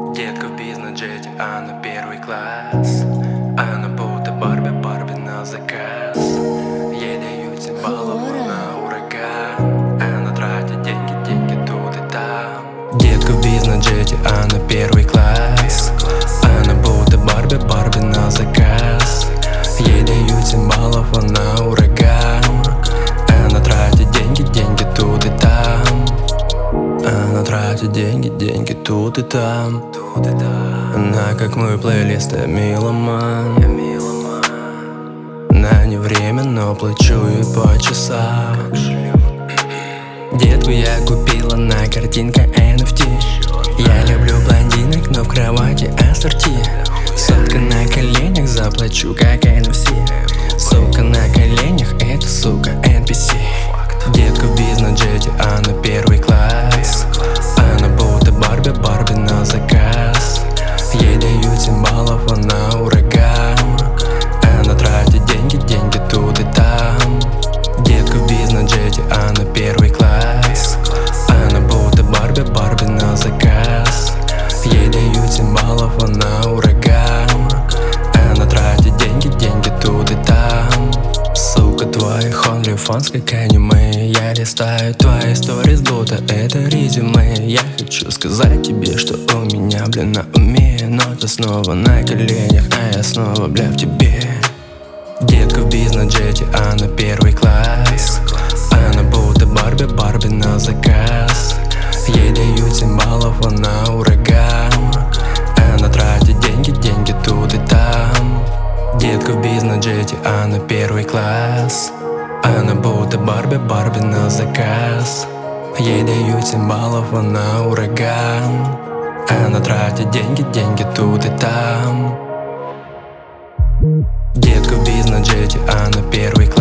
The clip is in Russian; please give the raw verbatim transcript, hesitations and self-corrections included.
Детка в бизнес-джете, а на первый класс. Она будто Барби, Барби на заказ. Ей дают семь баллов на ураган. Она тратит деньги, деньги тут и там. Детка в бизнес-джете, а на первый класс. Она будто Барби, Барби на заказ. Ей дают семь баллов на ураган. Она тратит деньги, деньги тут и там. Она тратит деньги, деньги тут и там. Она как мой плейлист, я меломан. На не время, но плачу и по часам. Детку я купила на картинка эн эф ти. Я люблю блондинок, но в кровати ассорти. Сотка на коленях, заплачу как эн эф си. Сука на коленях, это сука эн пи си. Детка в бизнес-джете, а на первый класс. Она будто Барби, Барби на заказ. Ей дают семь баллов на ураган. Она тратит деньги, деньги тут и там. Детка в бизнес-джете, а на первый класс. Она будто Барби, Барби на заказ. Ей дают семь баллов на ураган. Она тратит деньги, деньги тут и там. Сука, твой OnlyFans как аниме. Я листаю твои сторис, будто это резюме. Я хочу сказать тебе, что у меня, блин, на уме. Но ты снова на коленях, а я снова, бля, в тебе. Детка в бизнес-джете, а на первый класс. Она будто Барби, Барби на заказ. Ей дают семь баллов на ураган. Она тратит деньги, деньги тут и там. Детка в бизнес-джете, а на первый класс. Она будто Барби, Барби на заказ. Ей дают семь баллов на ураган. Она тратит деньги, деньги тут и там. Детка в бизнес-джете, а на первый класс.